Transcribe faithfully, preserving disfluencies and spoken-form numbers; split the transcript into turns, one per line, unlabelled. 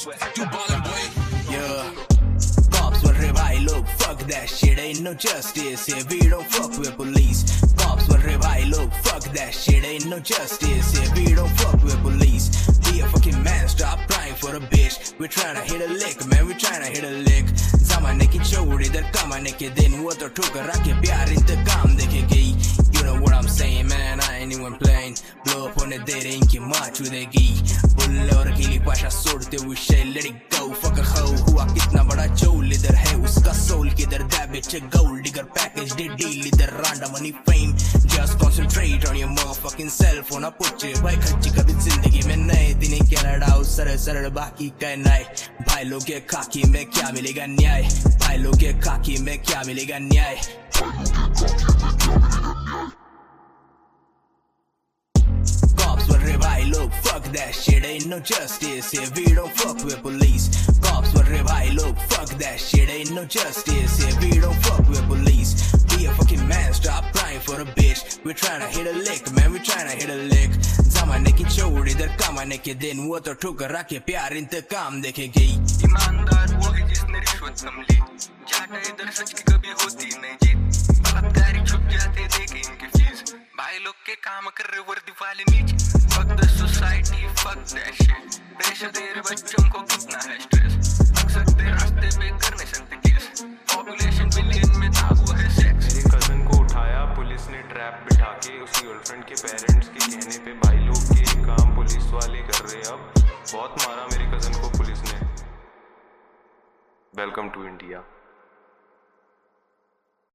You ballin' boy.
Yeah. Cops will revive, look, fuck that shit, ain't no justice here, we don't fuck with police. Cops will revive, look, fuck that shit, ain't no justice here, we don't fuck with police. Be a fucking man, stop crying for a bitch, we're tryna hit a lick, man, we're tryna hit a lick. ज़माने की चोर इधर कमाने के दिन वो तो ठोकर आके प्यार इंतकाम देखेगी. You know what I'm saying, man, I ain't even playing. Blow up होने दे रहे इनकी माँ चुदेगी. बुल्ले और गीली पाशा सोड़ते हुए shit, let it go, fuck a hoe. हुआ कितना बड़ा चोल इधर है उसका soul किधर that bitch a gold digger package did deal इधर random money fame. Just concentrate on your motherfucking self on a पुच्चे भाई खच्ची कभी जिंदगी में नए दिन क्या लड़ाओ सरल सरल बाकी कहना है. भाई लोग के खाकी में क्या मिलेगा न्याय, भाई लोग के खाकी में क्या मिलेगा न्याय. Cops will revive, look, fuck that shit, ain't no justice here, we don't fuck with police. Cops will revive, look, fuck that shit, ain't no justice here, we don't fuck with police. Be a fucking man, stop crying for a bitch, we're tryna hit a lick, man, we're tryna hit a lick. ज़माने की चोर इधर कमाने के दिन वो तो ठोकर आके प्यार इंतकाम देखेगी.
ईमानदार वो है जिसने रिश्वत संभली, जाटा इधर सच की कभी होती नहीं जीत. बलात्कारी छुप जाते देखे इनके फीस, भाई लोग के काम कर रहे वर्दी वाले नीचे. Fuck the society, fuck that shit. Pressure दे रहे बच्चों को कितना है स्ट्रेस, रख सकते रास्ते पे कर नहीं सकते केस. पॉपुलेशन बिलियन में था वो है सेक्स.
मेरे कजन को उठाया पुलिस ने ट्रैप बिठा के, उसकी गर्लफ्रेंड के पेरेंट्स के कहने पे. भाई लोग के काम पुलिस वाले कर रहे, अब बहुत मारा मेरे कजन को पुलिस ने. Welcome to India.